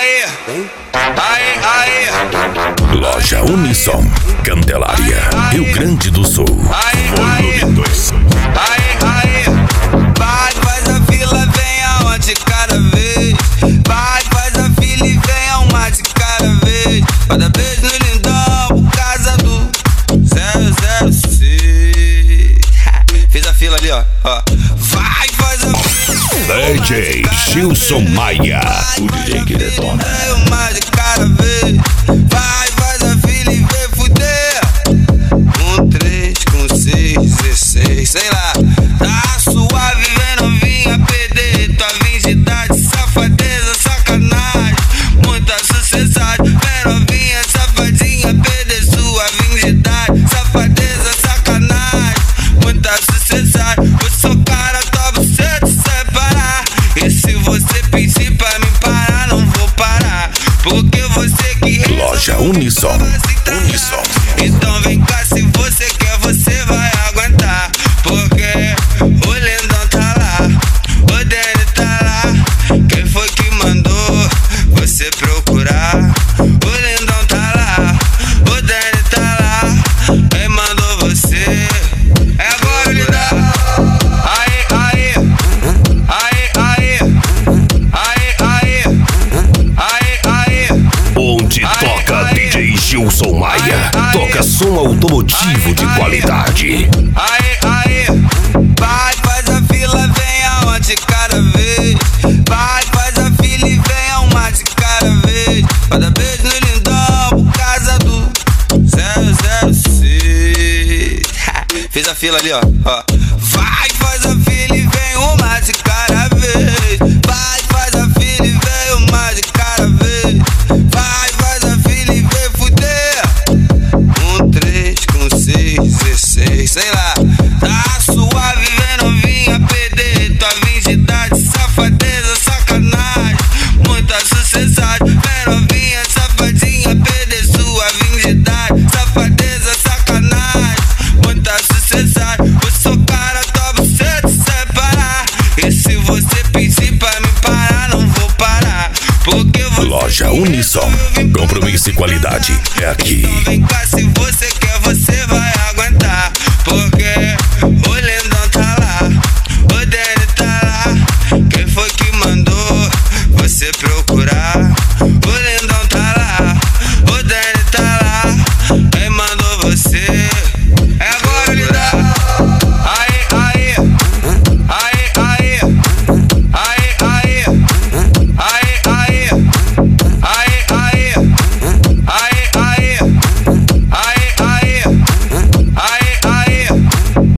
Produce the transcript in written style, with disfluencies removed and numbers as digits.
Aê, aê, aê. Loja Unissom, Candelária, Rio Grande do Sul. Volume 2. Aê, aê. Vai, faz a fila, vem aonde cada vez. Vai, faz a fila e vem a uma de cada vez. Cada vez no lindão, por casa do 006. Fiz a fila ali, ó. Vai, faz a fila. DJ Gilson Maia, o DJ que detona. Uma de cada vez. Vai, faz a fila e vem fuder. 1, 3, com 6, 16, sei lá. Tá suave, vem novinha, perder tua virgindade. Safadeza, sacanagem, muita sucessade. Vem novinha, safadinha, perder sua virgindade. Safadeza, sacanagem, muita sucessade. Vou socar a tua buceta e separar. E se você pedir pra me parar, não vou parar. Porque você que Loja Unissom, Unissom. Então vem cá, se você quer, você vai aguentar. Porque o lindão tá lá, o Danny tá lá. Quem foi que mandou você procurar? O lindão tá lá, o Danny tá lá. Quem mandou você? É agora, lindão. Aê, aê. Aê, aê. Aê, aê. Aê, aê. Onde toca DJ Gilson Maia, toca som automotivo de qualidade. Aê, aê. Vai, faz a fila, vem aonde cada vez. Vai, faz a fila e vem a uma de cada vez. Cada vez no lindão, por casa do 006. Fiz a fila ali, ó. Vai, faz a fila e vem uma de cada vez. Vai, faz a fila e vem uma de cada vez. Vai, faz a fila e vem fuder. 1, 3, com 6, 16, sei lá. Tá suave, vem novinha, perder tua virgindade. Safadeza, sacanagem, muita sucessade. Vem novinha, safadinha, perder sua virgindade. Safadeza, sacanagem, muita sucessade. Vou socar a tua buceta e separar. E se você pedir pra me parar, não vou parar. Porque você Loja Unissom, compromisso e qualidade é aqui. Vem cá, se você quer, você vai aguentar. Porque o lindão tá lá, o Danny tá lá. Quem foi que